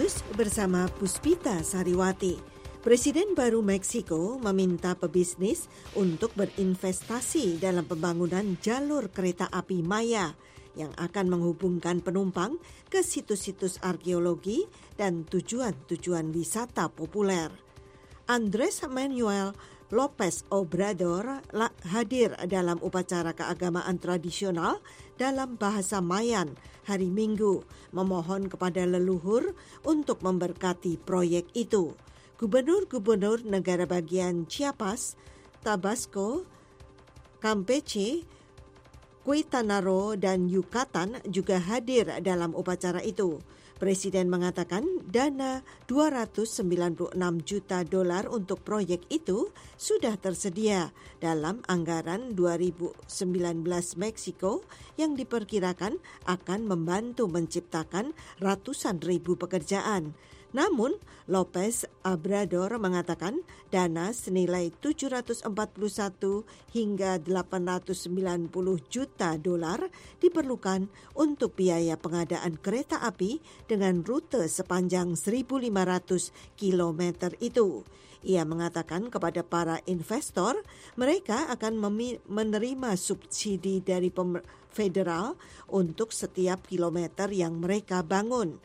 News bersama Puspita Sariwati. Presiden baru Meksiko meminta pebisnis untuk berinvestasi dalam pembangunan jalur kereta api Maya yang akan menghubungkan penumpang ke situs-situs arkeologi dan tujuan-tujuan wisata populer. Andrés Manuel López Obrador hadir dalam upacara keagamaan tradisional dalam bahasa Mayan hari Minggu, memohon kepada leluhur untuk memberkati proyek itu. Gubernur-gubernur negara bagian Chiapas, Tabasco, Campeche, Quintana Roo, dan Yucatan juga hadir dalam upacara itu. Presiden mengatakan dana $296 juta untuk proyek itu sudah tersedia dalam anggaran 2019 Meksiko yang diperkirakan akan membantu menciptakan ratusan ribu pekerjaan. Namun, López Obrador mengatakan dana senilai $741 hingga $890 juta diperlukan untuk biaya pengadaan kereta api dengan rute sepanjang 1.500 km itu. Ia mengatakan kepada para investor, mereka akan menerima subsidi dari federal untuk setiap kilometer yang mereka bangun.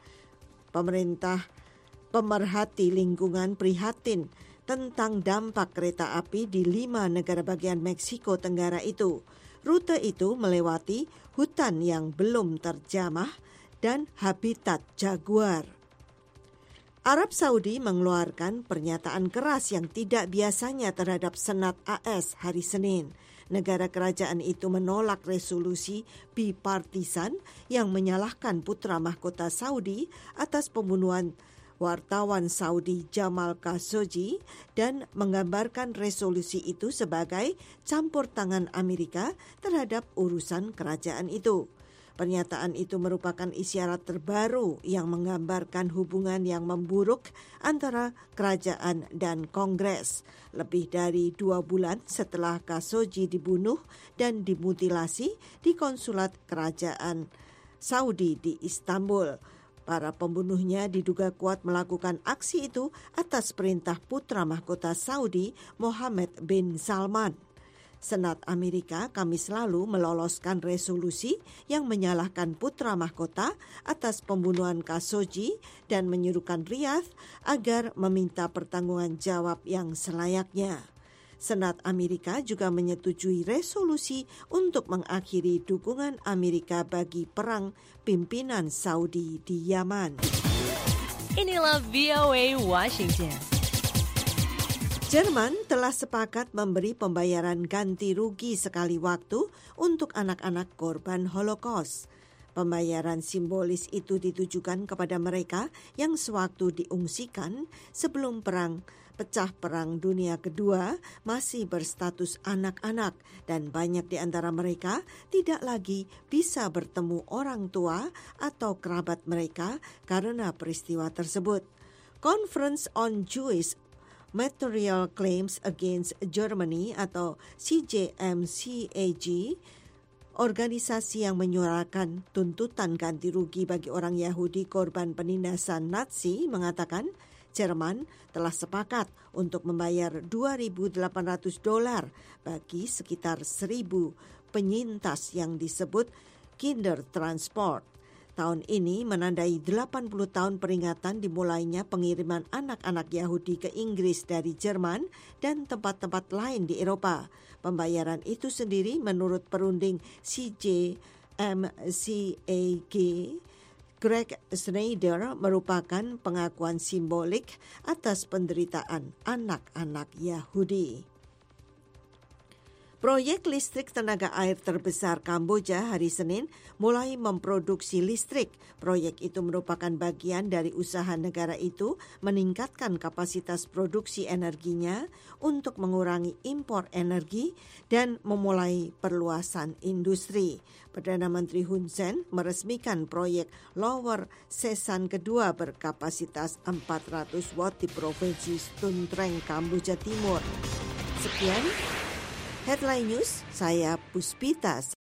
Pemerhati lingkungan prihatin tentang dampak kereta api di 5 negara bagian Meksiko Tenggara itu. Rute itu melewati hutan yang belum terjamah dan habitat jaguar. Arab Saudi mengeluarkan pernyataan keras yang tidak biasanya terhadap Senat AS hari Senin. Negara kerajaan itu menolak resolusi bipartisan yang menyalahkan putra mahkota Saudi atas pembunuhan wartawan Saudi Jamal Khashoggi dan menggambarkan resolusi itu sebagai campur tangan Amerika terhadap urusan kerajaan itu. Pernyataan itu merupakan isyarat terbaru yang menggambarkan hubungan yang memburuk antara kerajaan dan Kongres. Lebih dari 2 bulan setelah Khashoggi dibunuh dan dimutilasi di konsulat kerajaan Saudi di Istanbul. Para pembunuhnya diduga kuat melakukan aksi itu atas perintah putra mahkota Saudi Mohammed bin Salman. Senat Amerika Kamis lalu meloloskan resolusi yang menyalahkan putra mahkota atas pembunuhan Khashoggi dan menyuruhkan Riyadh agar meminta pertanggungan jawab yang selayaknya. Senat Amerika juga menyetujui resolusi untuk mengakhiri dukungan Amerika bagi perang pimpinan Saudi di Yaman. Inilah VOA Washington. Jerman telah sepakat memberi pembayaran ganti rugi sekali waktu untuk anak-anak korban Holocaust. Pembayaran simbolis itu ditujukan kepada mereka yang sewaktu diungsikan sebelum pecah Perang Dunia Kedua masih berstatus anak-anak dan banyak di antara mereka tidak lagi bisa bertemu orang tua atau kerabat mereka karena peristiwa tersebut. Conference on Jewish Material Claims Against Germany atau CJMCAG, organisasi yang menyuarakan tuntutan ganti rugi bagi orang Yahudi korban penindasan Nazi, mengatakan Jerman telah sepakat untuk membayar $2.800 bagi sekitar 1.000 penyintas yang disebut Kindertransport. Tahun ini menandai 80 tahun peringatan dimulainya pengiriman anak-anak Yahudi ke Inggris dari Jerman dan tempat-tempat lain di Eropa. Pembayaran itu sendiri menurut perunding CJMCAG Greg Snyder merupakan pengakuan simbolik atas penderitaan anak-anak Yahudi. Proyek listrik tenaga air terbesar Kamboja hari Senin mulai memproduksi listrik. Proyek itu merupakan bagian dari usaha negara itu meningkatkan kapasitas produksi energinya untuk mengurangi impor energi dan memulai perluasan industri. Perdana Menteri Hun Sen meresmikan proyek Lower Sesan kedua berkapasitas 400 watt di Provinsi Ston Treng, Kamboja Timur. Sekian Headline News, saya Puspita.